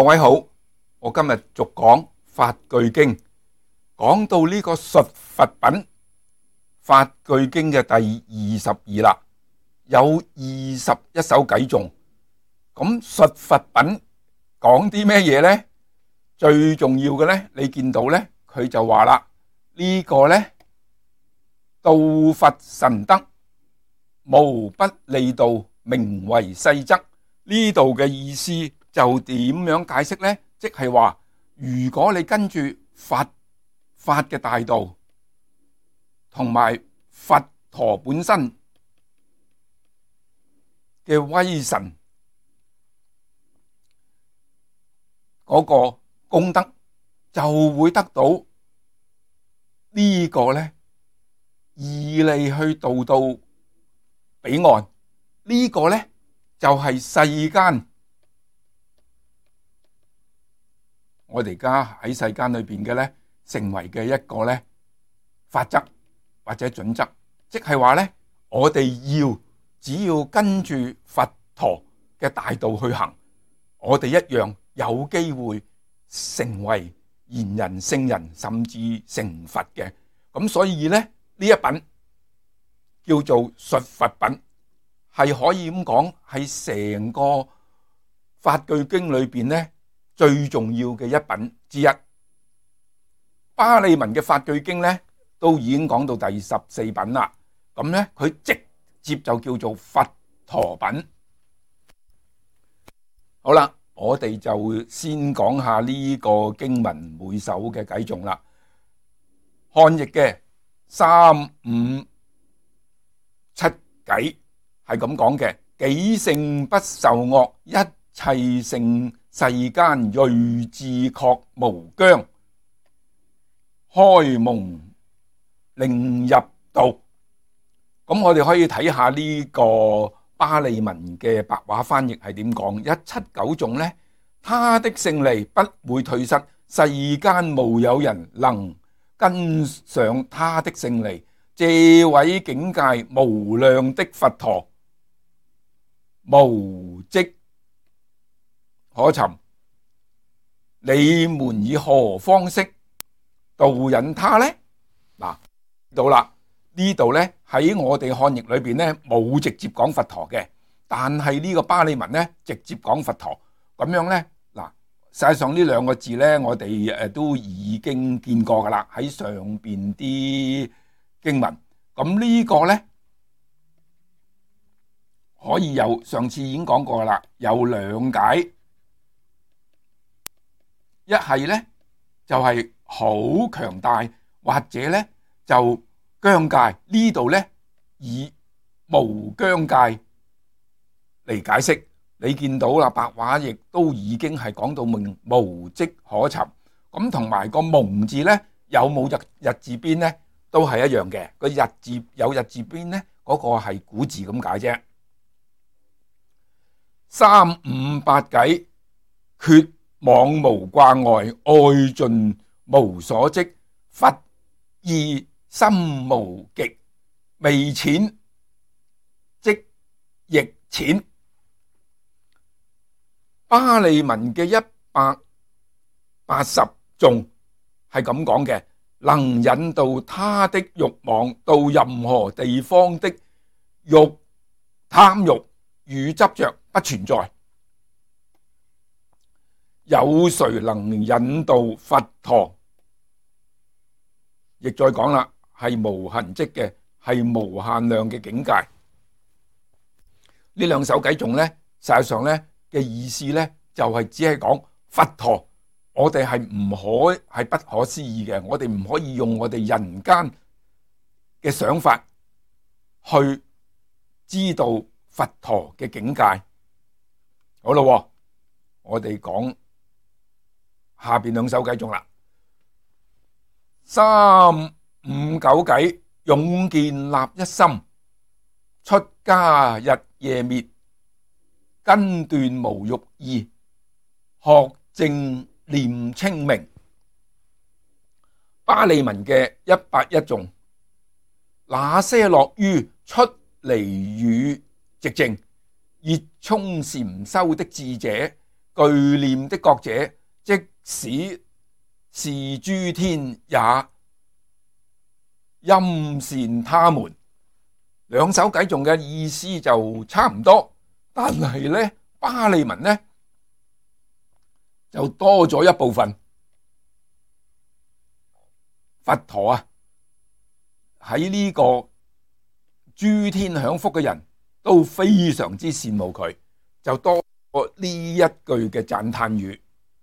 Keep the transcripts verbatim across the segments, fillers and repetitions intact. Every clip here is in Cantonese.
各位好，我今日續講法句經，講到呢個述佛品法句經嘅第二十二啦，有二十一首偈頌。咁述佛品講啲咩嘢呢？最重要嘅呢，你見到呢，佢就話啦，呢個呢，道佛神德，無不利道，名為世則。呢度嘅意思就點樣解釋呢？即係話，如果你跟住佛法嘅大道，同埋佛陀本身嘅威神嗰個功德，就會得到呢個呢義利去渡到彼岸。呢個呢就係世間，我哋而家喺世間裏邊嘅咧，成為嘅一個咧法則或者準則，即係話咧，我哋要只要跟住佛陀嘅大道去行，我哋一樣有機會成為賢人聖人，甚至成佛嘅。咁所以咧，呢一品叫做述佛品。係可以咁講，係成個法句經裏邊咧最重要嘅一品之一。巴利文嘅法句經咧都已經講到第十四品啦。咁咧佢直接就叫做佛陀品。好啦，我哋就先講下呢個經文每首嘅偈頌啦。漢譯嘅三五七偈。係咁講嘅，己性不受惡，一切性世間睿智確無疆，開蒙令入道。咁我哋可以睇下呢個巴利文嘅白話翻譯係點講。一七九頌呢，他的勝利不會退失，世間無有人能跟上他的勝利。這位境界無量的佛陀，無迹可尋，你們以何方式導引他呢？嗱，到啦呢度咧喺我哋漢譯裏邊咧冇直接講佛陀嘅，但係呢個巴利文咧直接講佛陀。咁樣咧嗱，實際上呢兩個字咧，我哋誒都已經見過噶啦，喺上邊啲經文。咁呢個咧，可以有上次已經講過啦，有兩解，一係咧就係好強大，或者咧就疆界。呢度咧以無疆界嚟解釋，你見到啦，白話亦都已經係講到明無迹可尋。咁同埋個蒙字咧有冇日日字邊咧都係一樣嘅，個日字有日字邊咧嗰個係古字咁解啫。三五八偈，決妄無掛礙，愛盡無所積，佛意深無極，微淺即亦淺。巴利文嘅一百八十頌係咁講嘅，能引導他的欲望到任何地方的欲貪欲與執着不存在，有誰能引導佛陀？亦再講啦，係無痕跡嘅，係無限量嘅境界。呢兩首偈頌咧，實際上咧嘅意思咧，就係只係講佛陀，我哋係唔可係不可思議嘅，我哋唔可以用我哋人間嘅想法去知道佛陀嘅境界。好啦，我哋講下邊兩首偈頌啦。三五九偈，勇健立一心，出家日夜滅，根斷無欲意，學正念清明。巴利文嘅一百一頌，那些樂於出離與寂靜，熱衷禪修的智者， 具念的國者，即使是諸天也欽羨他們。兩首偈頌嘅意思就差唔多，但係咧巴利文咧就多咗一部分。佛陀啊，喺呢個諸天享福嘅人都非常之羨慕佢，就多呢一句嘅讚嘆語。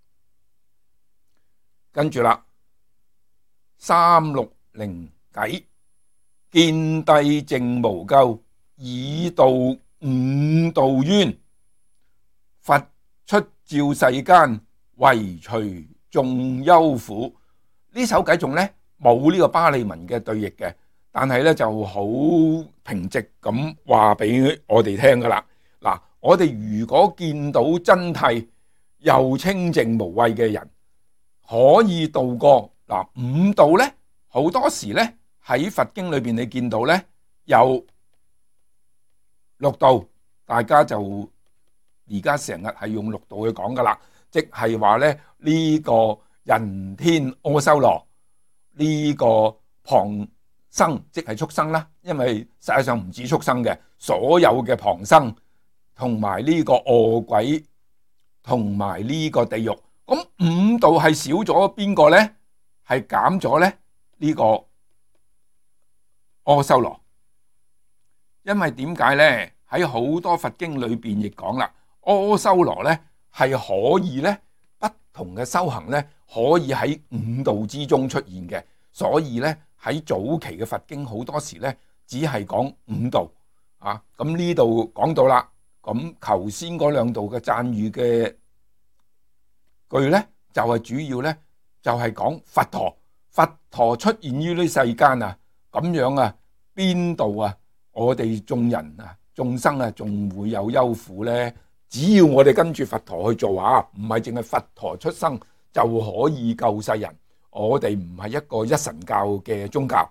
跟住啦，三六零偈，見帝淨無咎，以度五道冤。佛出照世間，為除眾憂苦。呢首偈頌咧冇呢個巴利文嘅對譯嘅，但係咧就好平直咁話俾我哋聽噶啦。嗱，我哋如果見到真諦又清淨無畏嘅人，可以度過嗱五道咧，好多時咧喺佛經裏邊你見到咧有六道，大家就而家成日係用六道去講噶啦，即係話咧呢個人天阿修羅，呢個旁生即係畜生啦，因為實際上唔止畜生嘅，所有嘅旁生同埋呢個餓鬼同埋呢個地獄。咁五道係少咗邊個咧？係減咗咧呢個阿修羅。因為點解咧？喺好多佛經裏邊亦講啦，阿修羅咧係可以咧不同嘅修行咧，可以喺五道之中出現嘅。所以咧喺早期嘅佛經好多時咧只係講五道啊。咁呢度講到啦，咁頭先嗰兩道嘅讚譽嘅句咧就係主要咧就係講佛陀，佛陀出現於呢世間啊，咁樣啊邊度啊我哋眾人啊眾生啊仲會有憂苦咧？只要我哋跟住佛陀去做啊，唔係淨係佛陀出生就可以救世人。我哋唔係一個一神教嘅宗教。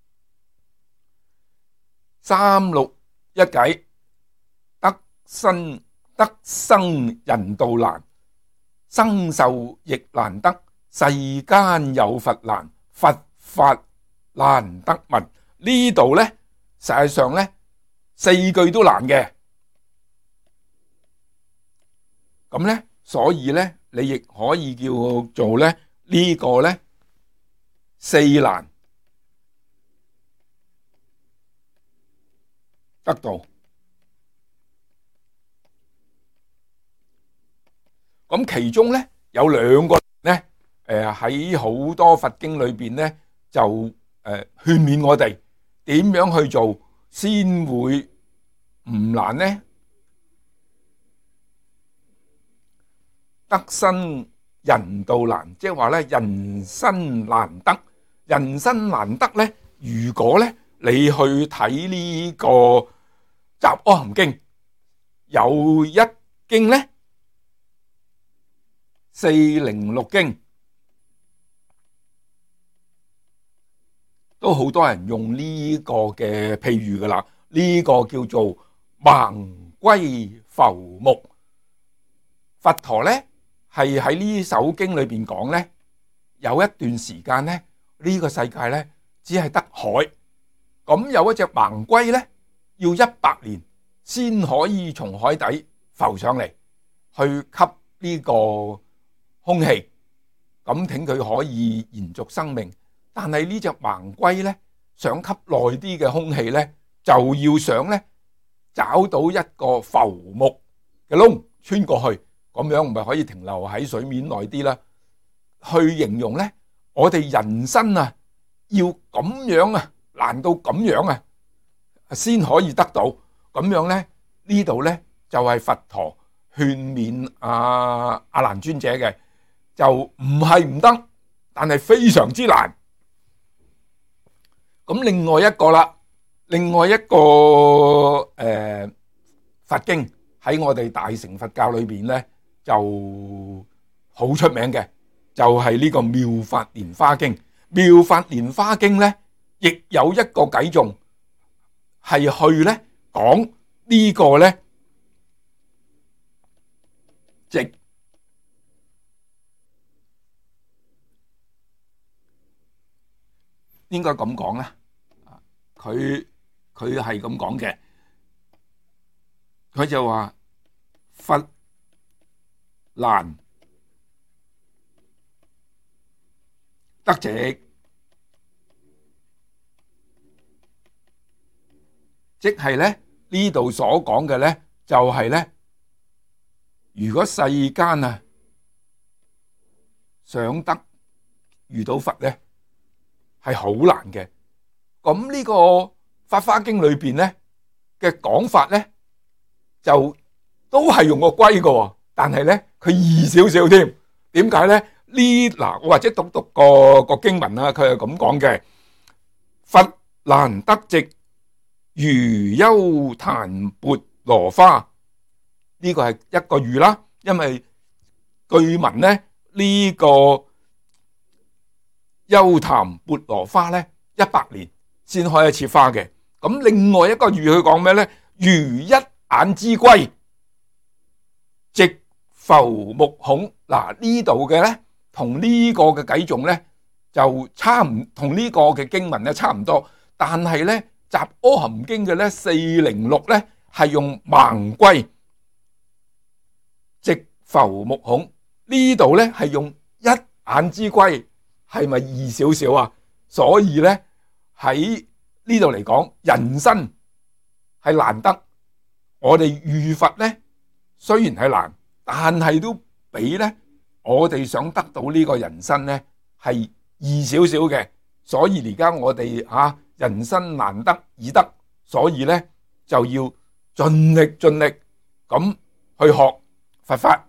三六一偈，得生得生人道難，生受亦難得，世間有佛難，佛法難得聞。呢度咧實際上咧四句都難嘅，咁咧所以咧你亦可以叫做咧呢個咧四難得道。咁其中咧有兩個咧，誒喺好多佛經裏邊咧就誒勸勉我哋點樣去做先會唔難呢？得生人道難，即係話咧人身難得，人身難得咧。如果咧你去睇呢個《雜阿含經》，有一經咧四零六經，都好多人用呢個嘅譬喻噶啦。呢個叫做盲龜浮木。佛陀咧係喺呢首經裏邊講咧，有一段時間咧呢個世界咧只係得海，咁有一隻盲龜咧要一百年先可以從海底浮上嚟，去吸呢個空氣，咁挺佢可以延續生命。但係呢隻盲龜咧想吸耐啲嘅空氣咧，就要想咧找到一個浮木嘅窿穿過去，咁樣唔係可以停留喺水面耐啲啦。去形容咧，我哋人生啊要咁樣啊，難到咁樣啊，先可以得到。咁樣咧呢度咧就係佛陀勸勉阿阿難尊者嘅，就唔係唔得，但係非常之難。咁另外一個啦，另外一個誒佛經喺我哋大乘佛教裏邊咧就好出名嘅，就係呢個《妙法蓮華經》。《妙法蓮華經》咧亦有一個偈頌係去咧講呢個咧，即應該咁講啦。佢佢係咁講嘅，佢就話佛難得值，即係咧呢度所講嘅咧，就係咧，如果世間啊想得遇到佛咧，係好難嘅。咁呢個《法華經》裏邊咧嘅講法咧，就都係用個龜嘅，但係咧佢易少少添。點解咧？呢嗱，我或者讀讀個個經文啦，佢係咁講嘅：佛難得值，如邱檀鉢羅花。呢個係一個喻啦，因為據聞咧呢個邱檀鉢羅花咧一百年先開一次花嘅。咁另外一個喻佢講咩咧？如一眼之龜，直浮目孔。嗱，呢度嘅咧同呢個嘅偈頌咧就差唔同呢個嘅經文咧差唔多，但係咧集阿含經嘅咧四零六咧係用盲龜直浮目孔，呢度咧係用一眼之龜，係咪易少少啊？所以咧喺呢度嚟講，人生係難得，我哋遇佛咧雖然係難，但係都比咧我哋想得到呢個人生咧係易少少嘅。所以而家我哋啊人生難得易得，所以咧就要盡力盡力咁去學佛法。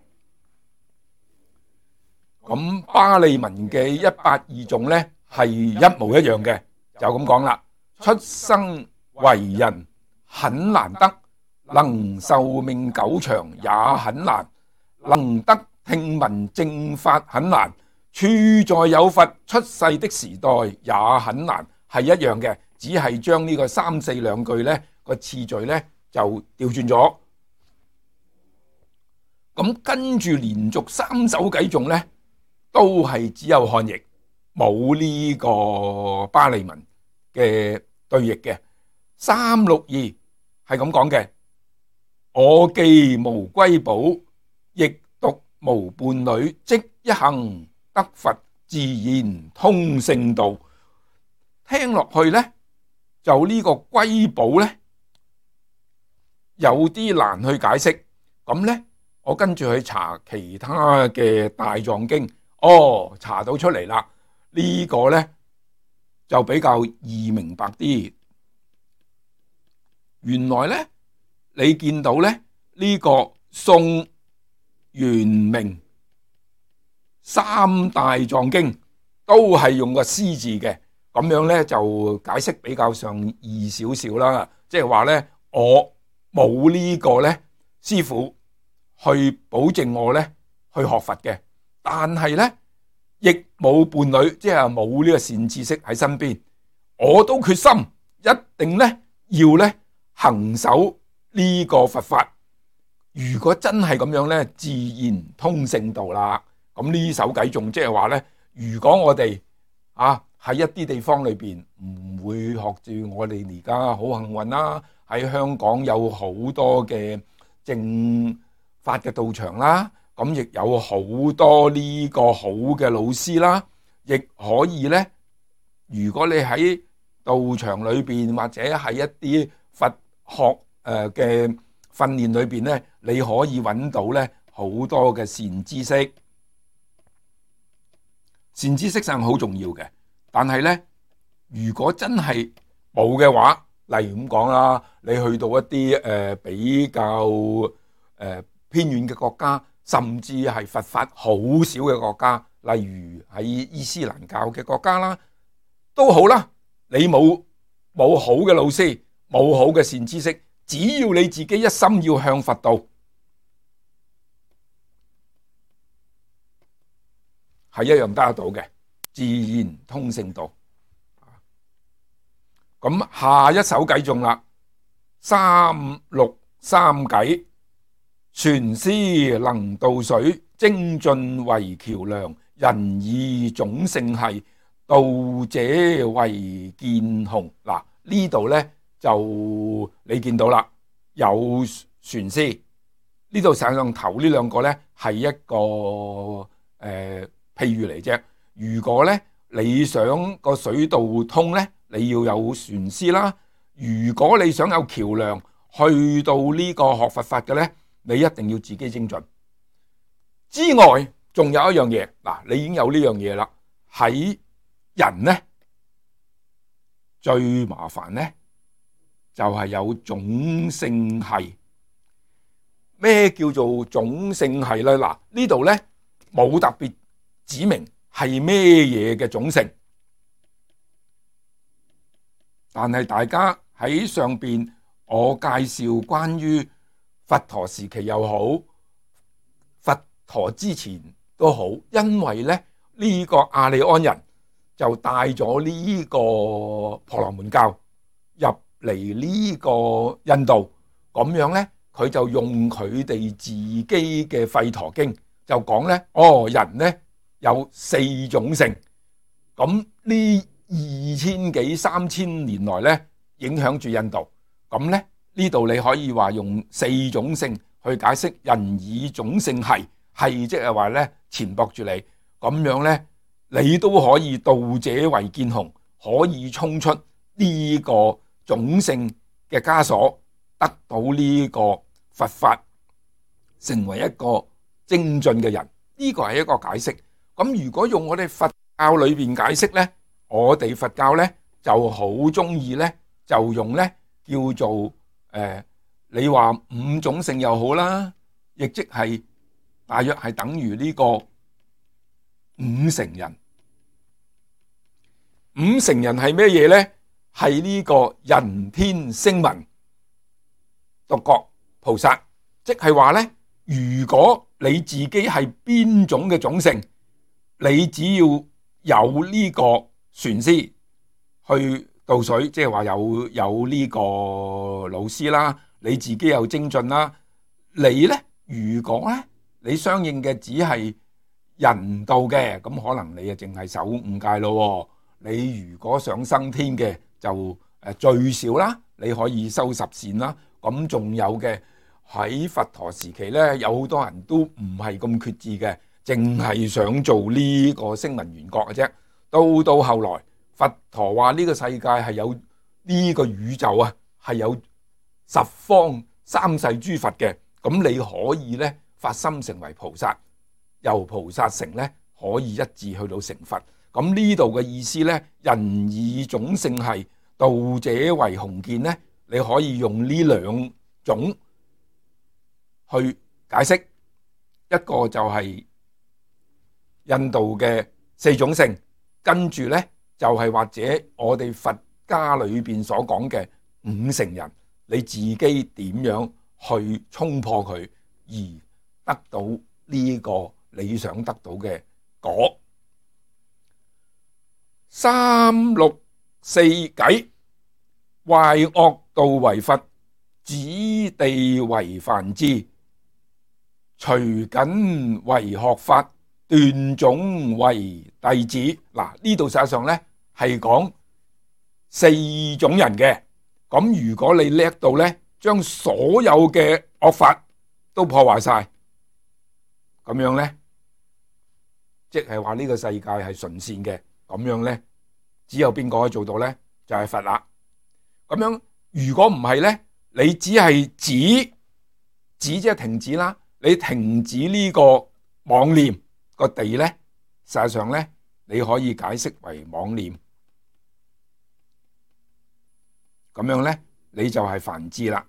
咁巴利文嘅一百二頌咧係一模一樣嘅，就咁講啦。出生為人很難得，能壽命久長也很難，能得聽聞正法很難，處在有佛出世的時代也很難，係一樣嘅，只係將呢個三四兩句咧個次序咧就調轉咗。咁跟住連續三首偈頌咧都係只有漢譯，冇呢個巴利文嘅對譯嘅。三六二係咁講嘅：我既無瑰寶，亦獨無伴侶，即一行得佛，自然通聖道。聽落去咧，就呢個瑰寶咧有啲難去解釋。咁咧，我跟住去查其他嘅大藏經，哦，查到出嚟啦。呢個咧就比較易明白啲。原來咧，你見到咧呢個宋、元、明三大藏經都係用個詩字嘅，咁樣咧就解釋比較上易少少啦。即係話咧，我冇呢個咧師傅去保證我咧去學佛嘅，但係咧亦冇伴侶，即係冇呢個善知識喺身邊，我都決心一定咧要咧行守呢個佛法。如果真係咁樣咧，自然通聖道啦。咁呢首偈頌即係話咧，如果我哋啊喺一啲地方裏邊唔會學住我哋而家好幸運啦，喺香港有好多嘅正法嘅道場啦，咁亦有好多呢個好嘅老師啦，亦可以咧，如果你喺道場裏邊或者係一啲佛學誒嘅訓練裏邊咧，你可以揾到咧好多嘅善知識。善知識上好重要嘅，但係咧，如果真係冇嘅話，例如咁講啦，你去到一啲誒、呃、比較誒、呃、偏遠嘅國家，甚至係佛法好少嘅國家，例如喺伊斯蘭教嘅國家啦，都好啦。你冇冇好嘅老師，冇好嘅善知識，只要你自己一心要向佛道，係一樣得得到嘅，自然通聖道。咁下一首偈頌啦，三六三偈，船師能渡水，精進為橋樑，人以種性係， 道者為見雄。嗱，呢度咧就你見到啦，有船師，呢度實際上頭呢兩個咧係一個誒、呃、譬喻嚟啫。如果咧你想個水道通咧，你要有船師啦。如果你想有橋梁去到呢個學佛法嘅咧，你一定要自己精進。之外，仲有一樣嘢，嗱，你已經有呢樣嘢啦。喺人咧最麻煩咧就係有種性系。咩叫做種性系咧？嗱，呢度咧冇特別指明係咩嘢嘅種性，但係大家喺上邊我介紹關於佛陀時期又好，佛陀之前都好，因為咧呢個亞利安人就帶咗呢個婆羅門教入嚟呢個印度，咁樣咧佢就用佢哋自己嘅吠陀經就講咧，哦，人咧有四種性，咁呢二千幾三千年來咧影響住印度，咁咧呢度你可以話用四種性去解釋人以種性系，係即係話咧纏駁住你，咁樣咧你都可以道者為見雄，可以衝出呢個種性嘅枷鎖，得到呢個佛法，成為一個精進嘅人。呢個係一個解釋。咁如果用我哋佛教裏邊解釋咧，我哋佛教咧就好中意咧，就用咧叫做誒、呃，你話五種性又好啦，亦即係大約係等於呢個五乘人。五乘人係咩嘢咧？係呢個人天聲聞獨覺菩薩，即係話咧，如果你自己係邊種嘅種性，你只要有呢個船師去渡水，即係話有有呢個老師啦，你自己有精進啦，你咧如果咧你相應嘅只係人道嘅，咁可能你啊淨係守五戒咯。你如果想升天嘅，就誒最少啦，你可以修十善啦。咁仲有嘅喺佛陀時期咧，有好多人都唔係咁決志嘅，淨係想做呢個聲聞緣覺嘅啫。到到後來，佛陀話呢個世界係有呢個宇宙啊，係有十方三世諸佛嘅。咁你可以咧發心成為菩薩，由菩薩成咧可以一致去到成佛。咁呢度嘅意思咧，人以種性系，道者為雄見咧，你可以用呢兩種去解釋。一個就係印度嘅四種性，跟住咧就係或者我哋佛家裏邊所講嘅五乘人，你自己點樣去衝破佢，而得到呢個你想得到嘅果。三六四偈，壞惡道為佛，指地為梵志，隨緊為學法，斷種為弟子。嗱，呢度實際上咧係講四種人嘅。咁如果你叻到咧，將所有嘅惡法都破壞晒，咁樣咧，即係話呢個世界係純善嘅。咁樣咧，只有邊個可以做到咧？就係佛啦。咁樣如果唔係咧，你只係止止即係停止啦。你停止呢個妄念個地咧，實際上咧你可以解釋為妄念。咁樣咧，你就係梵志啦。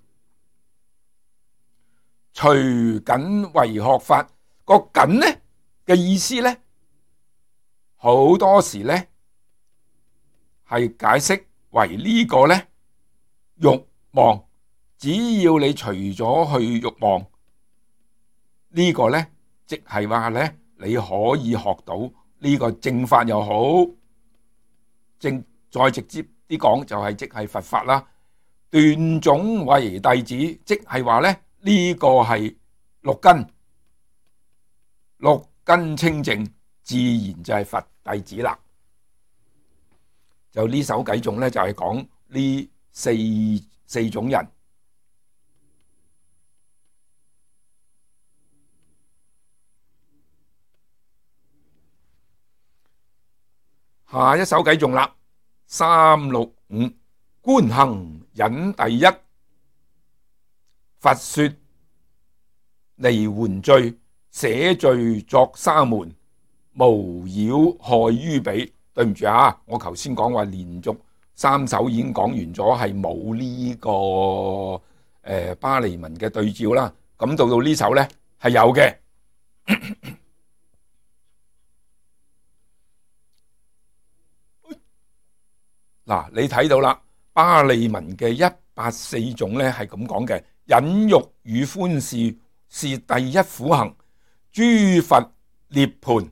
隨緊為學法，個緊咧嘅意思咧，好多時咧係解釋為呢個咧欲望。只要你除咗去欲望，呢個咧即係話咧你可以學到呢個正法又好，正再直接啲講就係即係佛法啦。斷種為弟子，即係話咧呢個係六根，六根清淨，自然就係佛弟子啦。 就呢首偈頌咧就係講呢四四種人。下一首偈頌啦，三六五，觀行忍第一，佛說離緩罪，捨罪作沙門，無擾害於彼。對唔住啊，我頭先講話連續三首已經講完咗，係冇呢個誒、呃、巴利文嘅對照啦。咁到到呢首咧係有嘅。嗱，你睇到啦，巴利文嘅一八四種咧係咁講嘅：忍辱與寬恕是第一苦行，諸佛涅槃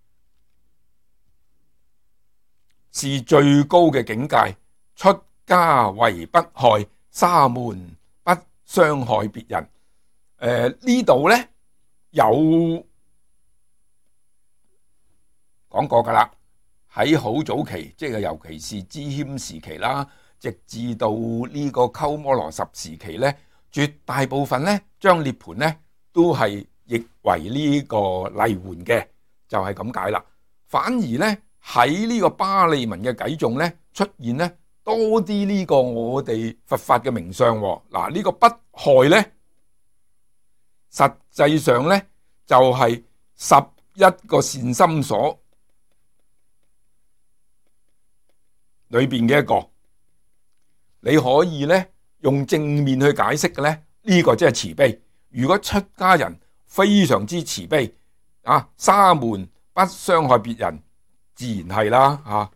是最高嘅境界，出家為不害，沙門不傷害別人。誒、呃、呢度咧有講過噶啦。喺好早期，即係尤其是支謙時期啦，直至到呢個鳩摩羅什時期咧，絕大部分咧將涅槃咧都係譯為呢個離緩嘅，就係咁解啦。反而咧喺呢個巴利文嘅偈頌咧出現咧多啲呢個我哋佛法嘅名相。嗱，呢個不害咧，實際上咧就係十一個善心所裏邊嘅一個，你可以咧用正面去解釋嘅咧，呢個即係慈悲。如果出家人非常之慈悲啊，沙門不傷害別人，自然係啦吓。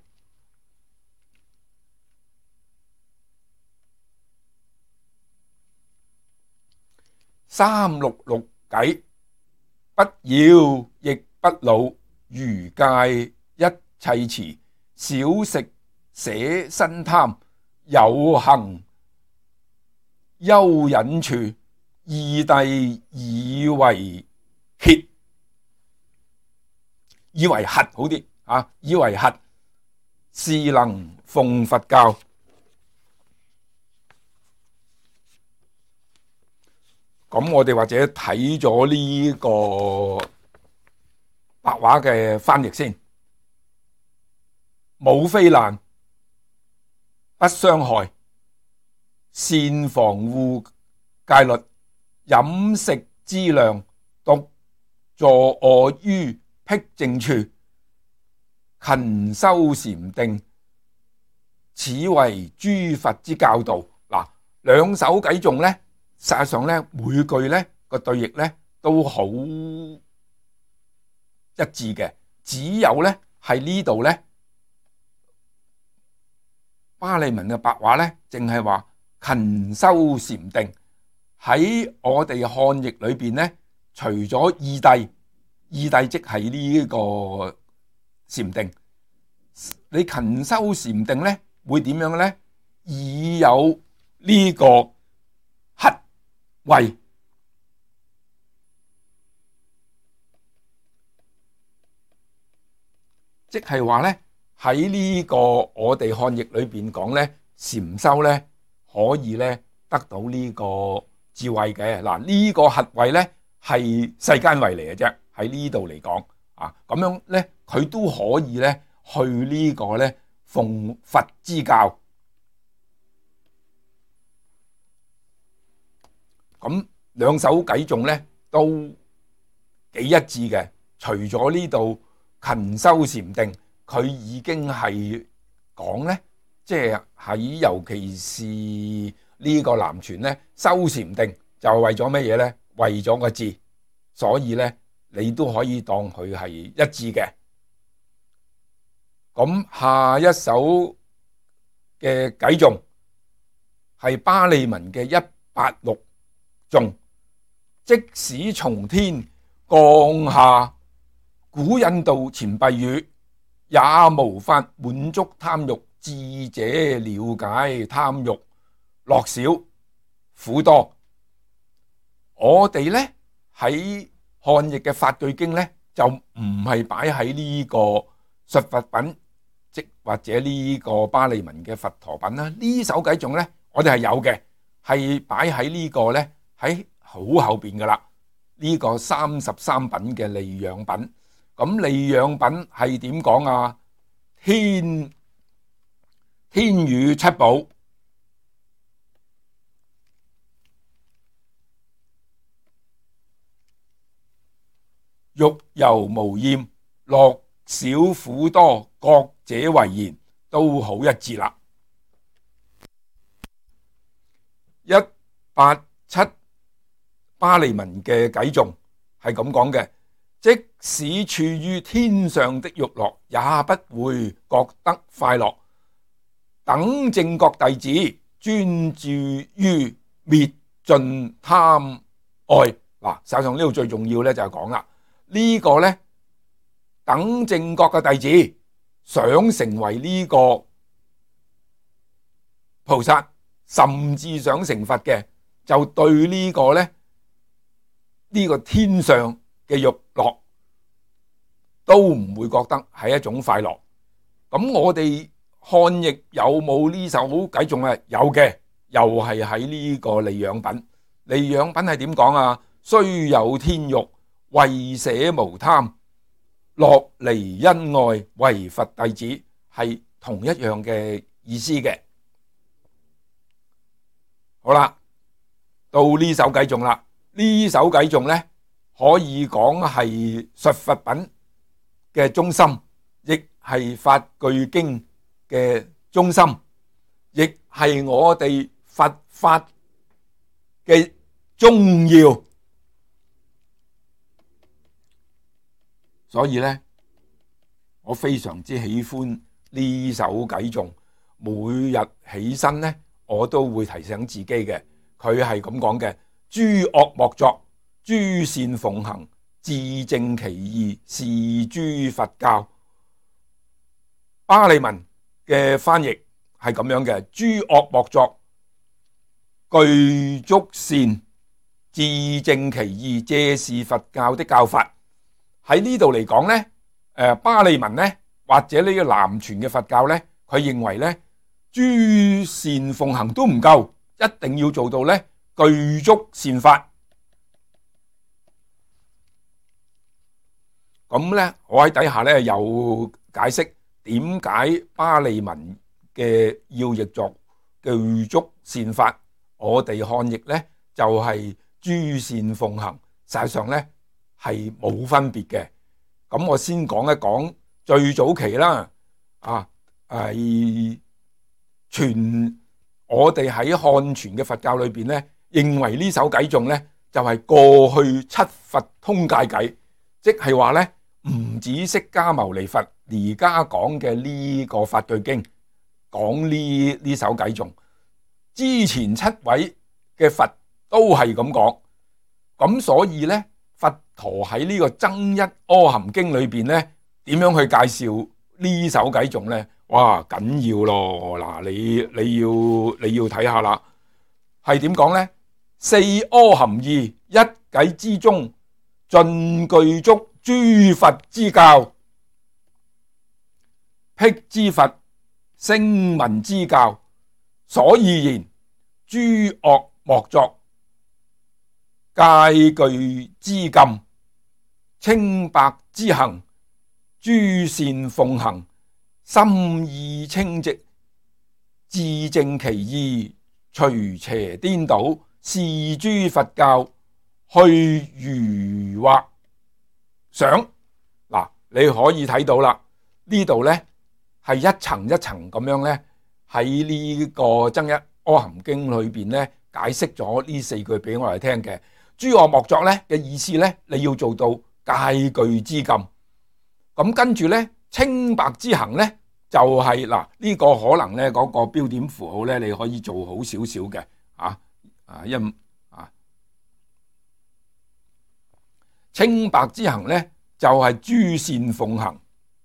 三六六偈，不要亦不惱，如戒一切持，少食捨身貪，有行優忍處，義諦以為歇，以為核好啲啊，以為核，是能奉佛教。咁我哋或者睇咗呢個白話嘅翻譯先，冇非難，不傷害，善防護戒律，飲食資糧，獨坐臥於僻靜處，勤修禪定，此為諸佛之教導。嗱，兩首偈頌咧，實際上咧每句咧個對譯咧都好一致嘅，只有咧係呢度咧巴利文嘅白話咧，淨係話勤修禪定。喺我哋漢譯裏邊咧，除咗義諦，義諦即係呢個禪定。你勤修禪定咧，會點樣咧？以有呢個核慧，即係話咧喺呢個我哋漢譯裏邊講咧，禪修咧可以咧得到呢個智慧嘅。嗱，呢個核慧咧係世間慧嚟嘅啫，喺呢度嚟講啊，咁樣咧佢都可以咧去呢個咧奉佛之教。咁兩首偈頌咧都幾一致嘅，除咗呢度勤修禪定，佢已經係講咧，即係喺尤其是呢個南傳咧修禪定就係為咗乜嘢咧？為咗個字，所以咧你都可以當佢係一致嘅。咁下一首嘅偈頌係巴利文嘅一八六頌，即使從天降下古印度錢幣雨，也無法滿足貪欲。智者了解貪欲樂少苦多。我哋咧喺漢譯嘅法句經咧就唔係擺喺呢個述佛品即或者呢個巴利文嘅佛陀品啦，呢首偈頌咧，我哋係有嘅，係擺喺呢個咧喺好後邊噶啦。呢、這個三十三品嘅利養品，咁利養品係點講啊？天天雨七寶，欲猶無厭，樂少苦多，各者為言，都好一致啦。一八七巴利文嘅偈頌係咁講嘅：即使處於天上的欲樂，也不會覺得快樂。等正覺弟子專注於滅盡貪愛。嗱，實際上呢度最重要咧就係講啦，呢個咧等正覺嘅弟子想成為呢個菩薩，甚至想成佛嘅，就對呢個咧呢個天上嘅欲樂都唔會覺得係一種快樂。咁我哋漢譯有冇呢首偈頌啊？有嘅，又係喺呢個利養品。利養品係點講啊？雖有天欲，為捨無貪，樂離恩愛，為佛弟子，係同一樣嘅意思嘅。好啦，到呢首偈頌啦。呢首偈頌咧，可以講係述佛品嘅中心，亦係法句經嘅中心，亦係我哋佛法嘅重要。所以咧，我非常之喜歡呢首偈頌，每日起身咧，我都會提醒自己嘅。佢係咁講嘅：諸惡莫作，諸善奉行，自正其意，是諸佛教。巴利文嘅翻譯係咁樣嘅：諸惡莫作，具足善，自正其意，這是佛教的教法。喺呢度嚟講咧，誒巴利文咧，或者呢個南傳嘅佛教咧，佢認為咧，諸善奉行都唔夠，一定要做到咧具足善法。咁咧，我喺底下咧有解釋點解巴利文嘅要譯作具足善法，我哋漢譯咧就係諸善奉行，實際上咧係冇分別嘅。咁我先講一講最早期啦，啊，係傳我哋喺漢傳嘅佛教裏邊咧，認為呢首偈頌咧就係過去七佛通戒偈，即係話咧唔止釋迦牟尼佛而家講嘅呢個法句經講呢呢首偈頌，之前七位嘅佛都係咁講。咁所以咧，佛陀喺呢個增一阿含經裏邊咧，點樣去介紹呢首偈頌咧？哇，緊要咯！嗱，你你要你要睇下啦，係點講咧？四阿含義，一偈之中，盡具足諸佛之教，辟支佛聲聞之教，所以言諸惡莫作，戒具之禁，清白之行，諸善奉行，心意清淨，自正其意，除邪顛倒，是諸佛教，去如畫想。嗱，你可以睇到啦，呢度咧係一層一層咁樣咧，喺呢個增一阿含經裏邊咧解釋咗呢四句俾我哋聽嘅。諸惡莫作咧嘅意思咧，你要做到戒具之禁。咁跟住咧，清白之行咧就係嗱呢個可能咧嗰個標點符號咧，你可以做好少少嘅啊啊因啊清白之行咧就係諸善奉行，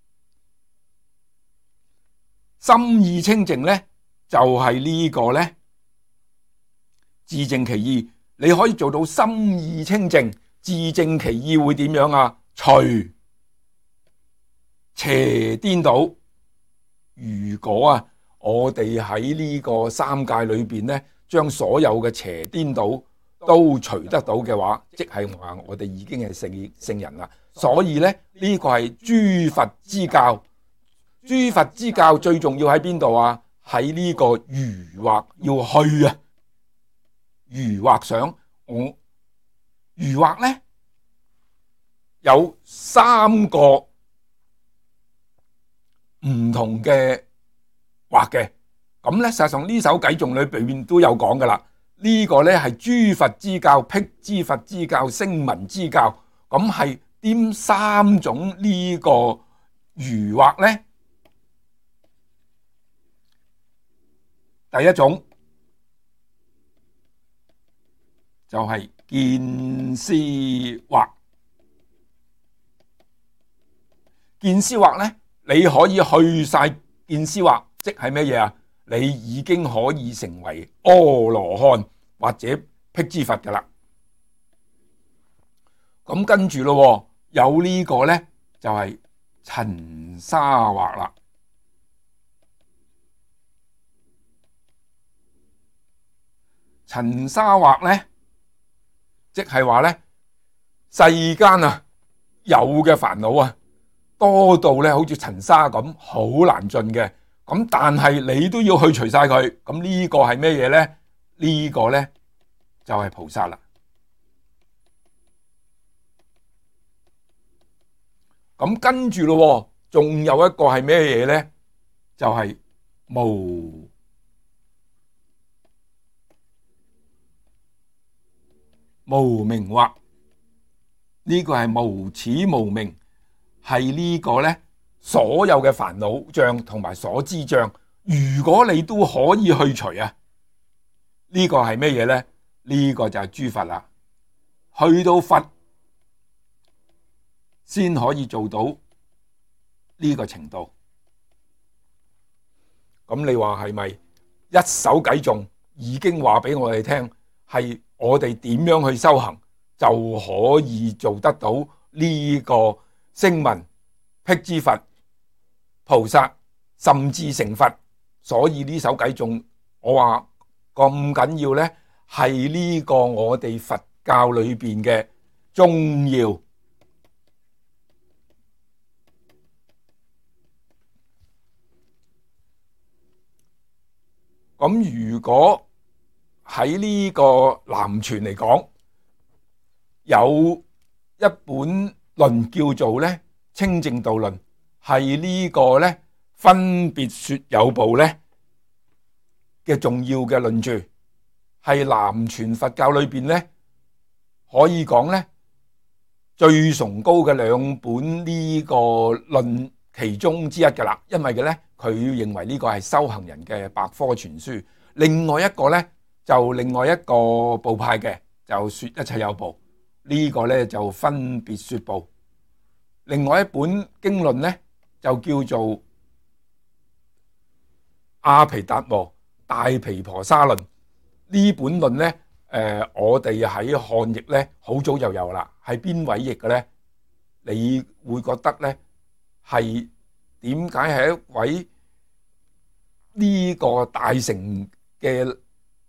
心意清淨咧就係呢個咧自正其意。你可以做到心意清淨，自正其意會點樣啊？除邪顛倒， 如果啊，我哋喺呢個三界裏邊咧，將所有嘅邪顛倒都除得到嘅話，即係話我哋已經係聖聖人啦。所以咧，呢個係諸佛之教。諸佛之教最重要喺邊度啊？喺呢個餘惑要去啊！餘惑想我餘惑咧有三個唔同嘅惑嘅，咁咧實際上呢首偈頌裏邊都有講噶啦。呢個咧係諸佛之教、辟支佛之教、聲聞之教，咁係點三種呢個餘惑咧？第一種就係見思惑。見思惑咧，你可以去晒見思惑，即係咩嘢啊？你已經可以成為阿羅漢或者辟支佛噶啦。咁跟住咯，有呢個咧就係塵沙惑啦。塵沙惑咧，即係話咧，世間啊有嘅煩惱啊，多到咧好似塵沙咁，好難盡嘅。咁但係你都要去除晒佢。咁呢個係咩嘢咧？呢個咧就係菩薩啦。咁跟住咯，仲有一個係咩嘢咧？就係無無明惑。呢個係無始無明，係呢個咧所有嘅煩惱障同埋所知障，如果你都可以去除啊，呢個係咩嘢咧？呢個就係諸佛啦。去到佛先可以做到呢個程度。咁你話係咪一首偈頌已經話俾我哋聽，係我哋點樣去修行就可以做得到呢個聲聞、辟支佛、菩薩，甚至成佛？所以呢首偈頌我話咁緊要咧，係呢個我哋佛教裏邊嘅重要。咁如果喺呢個南傳嚟講，有一本論叫做咧《清淨道論》，係呢個咧分別說有部咧嘅重要嘅論著，係南傳佛教裏邊咧可以講咧最崇高嘅兩本呢個論其中之一噶啦。因為嘅咧佢認為呢個係修行人嘅百科全書。另外一個咧就另外一個部派嘅就說一切有部，呢個咧就分別說部。另外一本經論咧就叫做阿毗達摩大毗婆沙論。呢本論咧誒我哋喺漢譯咧好早就有啦。係邊位譯嘅咧？你會覺得咧係點解係一位呢個大乘嘅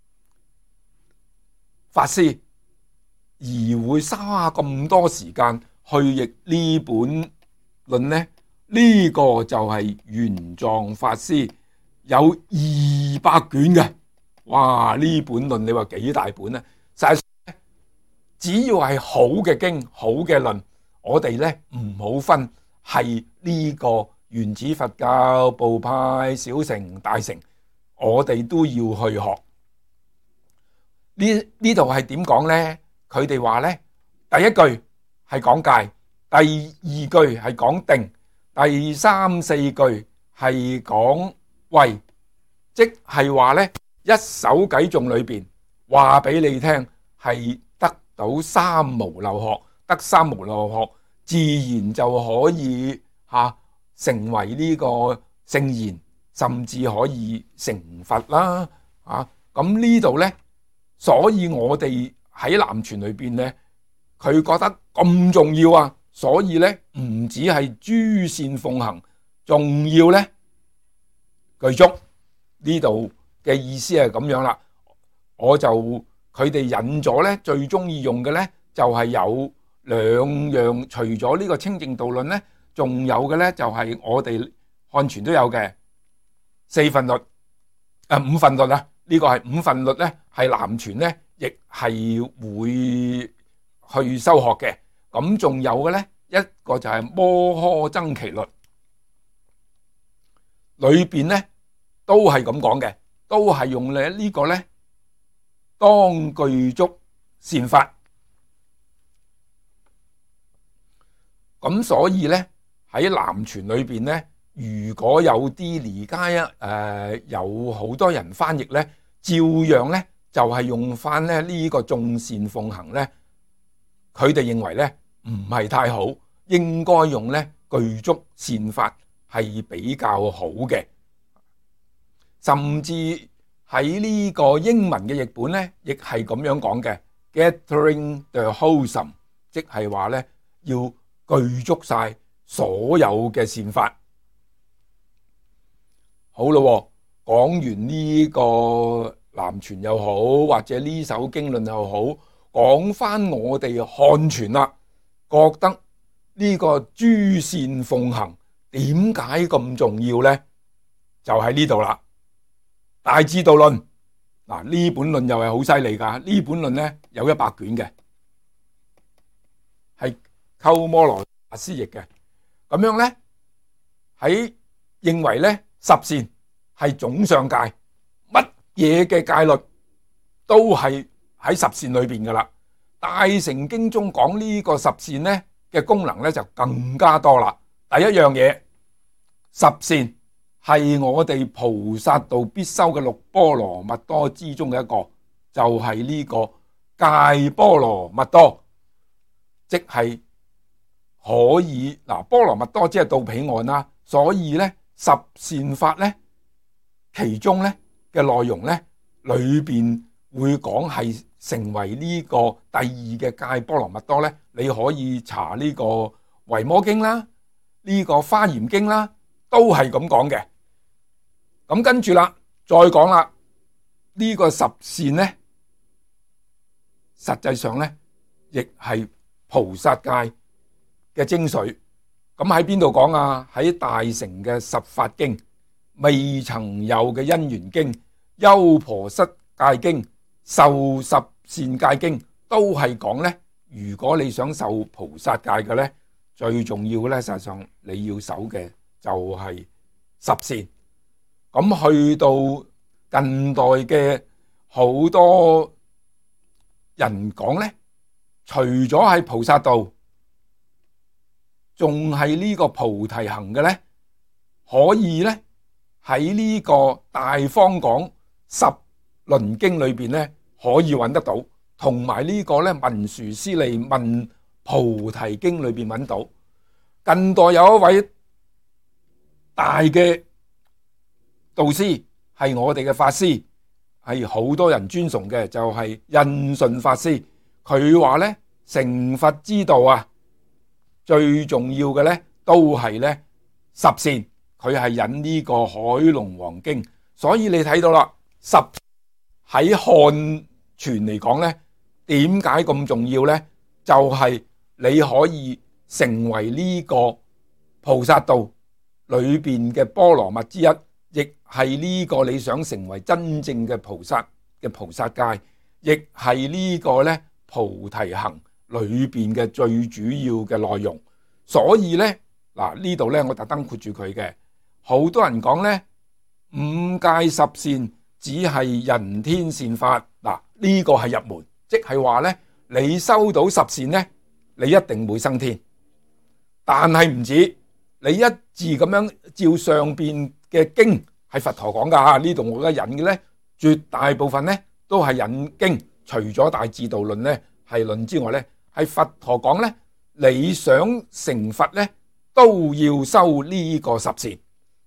法師而會花咁多時間去譯呢本論呢？呢個就係玄奘法師有二百卷嘅。哇！呢本論你話幾大本呢？實際上只要係好嘅經、好嘅論，我哋咧唔好分係呢個原始佛教、部派、小乘、大乘，我哋都要去學。呢呢度係點講咧？佢哋話咧，第一句係講戒，第二句係講定，第三四句係講慧，即係話咧一首偈頌裏邊話俾你聽，係得到三無漏學，得三無漏學，自然就可以吓、啊、成為呢個聖賢，甚至可以成佛啦。啊，咁呢度咧。所以我哋喺南傳裏邊咧，佢覺得咁重要啊，所以咧唔止係諸善奉行，仲要咧具足。呢度嘅意思係咁樣啦。我就佢哋引咗咧，最中意用嘅咧就係有兩樣，除咗呢個清淨道論咧，仲有嘅咧就係我哋漢傳都有嘅四分律，誒五分律啊。呢個係五分律咧，係南傳咧亦係會去修學嘅。咁仲有嘅咧，一個就係摩訶僧祇律，裏邊咧都係咁講嘅，都係用咧呢個咧當具足善法。咁所以咧喺南傳裏邊咧，如果有啲而家誒有好多人翻譯咧，照樣咧就係用翻咧呢個眾善奉行咧，佢哋認為咧唔係太好，應該用咧具足善法係比較好嘅。甚至喺呢個英文嘅譯本咧，亦係咁樣講嘅 ，gathering the wholesome， 即係話咧要具足晒所有嘅善法。好咯，講完呢個南傳又好，或者呢首經論又好，講翻我哋漢傳啦，覺得呢個諸善奉行點解咁重要呢？就喺呢度啦。大智度論嗱，呢本論又係好犀利噶，呢本論咧有一百卷嘅，係鳩摩羅法師譯嘅。咁樣咧喺認為咧十善係總上界，乜嘢嘅戒律都係喺十善裏邊噶啦。大乘經中講呢個十善咧嘅功能咧就更加多啦。第一樣嘢，十善係我哋菩薩道必修嘅六波羅蜜多之中嘅一個，就係、是、呢個戒波羅蜜多，即係可以嗱，波羅蜜多即係到彼岸啦。所以咧十善法咧，其中咧嘅內容咧裏邊會講係成為呢個第二嘅戒波羅蜜多咧，你可以查呢個維摩經啦，呢、這個華嚴經啦，都係咁講嘅。咁跟住啦，再講啦，呢、這個十善咧，實際上咧亦係菩薩戒嘅精髓。咁喺邊度講啊？喺大乘嘅十法經、未曾有嘅因緣經、優婆塞戒經、受十善戒經，都係講咧，如果你想受菩薩戒嘅咧，最重要嘅咧，實際上你要守嘅就係十善。咁去到近代嘅好多人講咧，除咗係菩薩道，仲係呢個菩提行嘅咧，可以咧喺呢個大方廣十輪經裏邊咧可以揾得到，同埋呢個咧文殊師利問菩提經裏邊揾到。近代有一位大嘅導師係我哋嘅法師，係好多人尊崇嘅，就係印順法師。佢話咧成佛之道啊，最重要嘅咧都係咧十善。佢係引呢個海龍王經，所以你睇到啦，十喺漢傳嚟講咧，點解咁重要咧？就係你可以成為呢個菩薩道裏邊嘅波羅蜜之一。亦係呢個你想成為真正嘅菩薩嘅菩薩戒，亦係呢個咧菩提行裏邊嘅最主要嘅內容。所以咧嗱，呢度咧我特登括住佢嘅。好多人講咧五戒十善只係人天善法，嗱呢個係入門，即係話咧你收到十善咧，你一定會升天。但係唔止，你一字咁樣照上邊嘅經係佛陀講噶吓，呢度我而家引嘅咧，絕大部分咧都係引經，除咗大智度論咧係論之外咧，係佛陀講咧，你想成佛咧都要修呢個十善。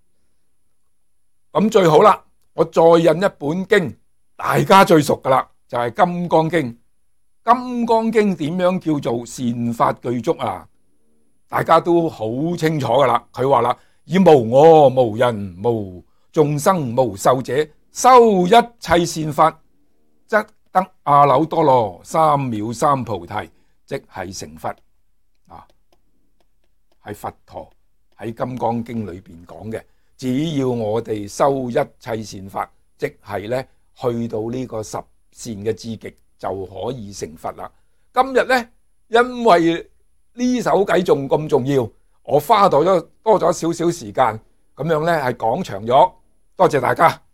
咁最好啦，我再引一本經，大家最熟噶啦，就係《金剛經》。《金剛經》點樣叫做善法具足啊？大家都好清楚噶啦。佢話啦，以無我、無人、無眾生無受者，修一切善法，則得阿耨多羅三藐三菩提，即係成佛。啊，係佛陀喺《金剛經》裏邊講嘅，只要我哋修一切善法，即係咧去到呢個十善嘅至極，就可以成佛啦。今日咧，因為呢首偈仲咁重要，我花到咗多咗少少時間，咁樣咧係講長咗，多謝大家。